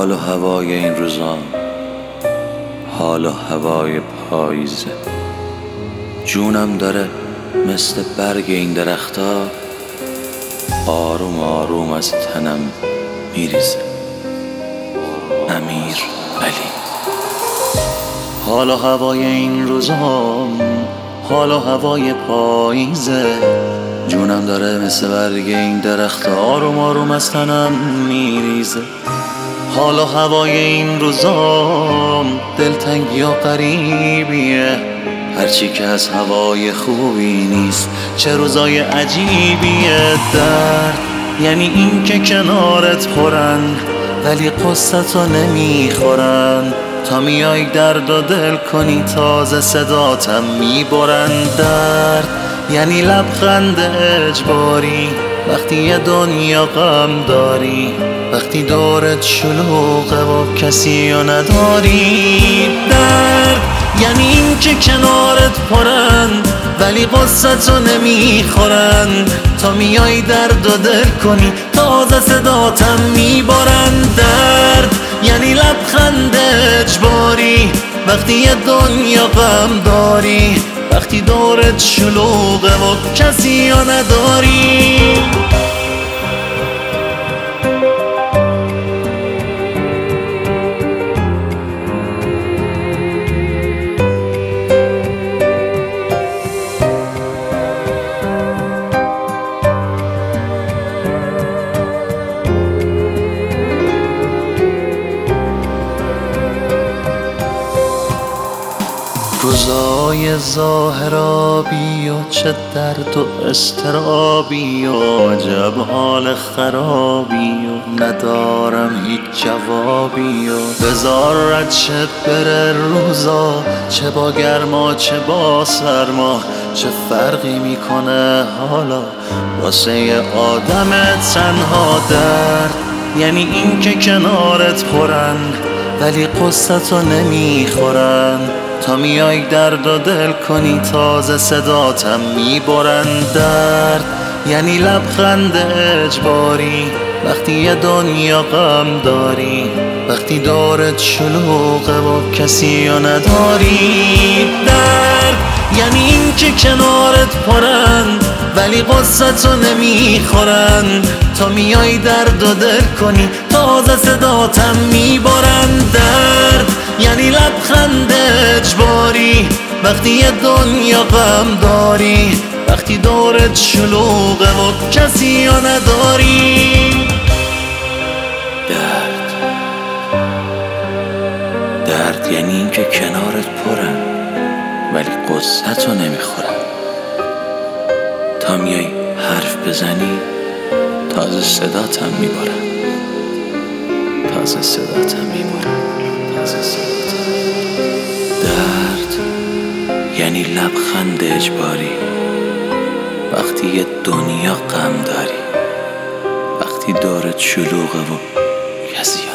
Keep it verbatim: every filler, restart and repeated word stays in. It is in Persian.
حال و هوای این روزان، حال و هوای پاییزه. جونم داره مثل برگ این درختا آروم آروم از تنم میریزه. امیر علی. حال و هوای این روزان، حال و هوای پاییزه. جونم داره مثل برگ این درخت آروم آروم از تنم میریزه. حال و هوای این روزام دلتنگی و غریبیه، هرچی که از هوای خوبی نیست چه روزای عجیبیه. درد یعنی این که کنارت پرن ولی قصتو نمیخورن، تا میای درد و دل کنی تازه صداتم میبرن. درد یعنی لبخند اجباری وقتی یه دنیا غم داری، وقتی دورت شلوغه و کسی رو نداری. درد یعنی این که کنارت پرن ولی قصتو نمیخورن، تا میای درد و دل کنی تازه صداتم میبرن. درد یعنی لبخند اجباری وقتی یه دنیا غم داری، وقتی دورت شلوغه و کسی رو نداری. روزای ظاهرابی و چه درد و استرابی و عجب حال خرابی و ندارم هیچ جوابی و بذار رد شه بره روزا، چه با گرما چه با سرما، چه فرقی میکنه حالا واسه یه آدم تنها. درد یعنی این که کنارت پرن ولی قصتو نمیخورن، تا میای درد و دل کنی تازه صداتم میبرن. درد یعنی لبخند اجباری وقتی یه دنیا غم داری، وقتی دورت شلوغه و کسی رو نداری. درد یعنی این که کنارت پرن ولی قصتو نمیخورن، تا میای درد و دل کنی تازه صداتم میبرن. درد یعنی لبخند اجباری وقتی یه دنیا غم داری، وقتی دورت شلوغه و کسی رو نداری. درد درد یعنی این که کنارت پرن ولی قصتو نمیخورن، تا میای حرف بزنی تازه صداتم میبرن، تازه صداتم میبرن، تازه صداتم میبرن. درد یعنی لبخند اجباری وقتی یه دنیا غم داری، وقتی دورت شلوغه و کسی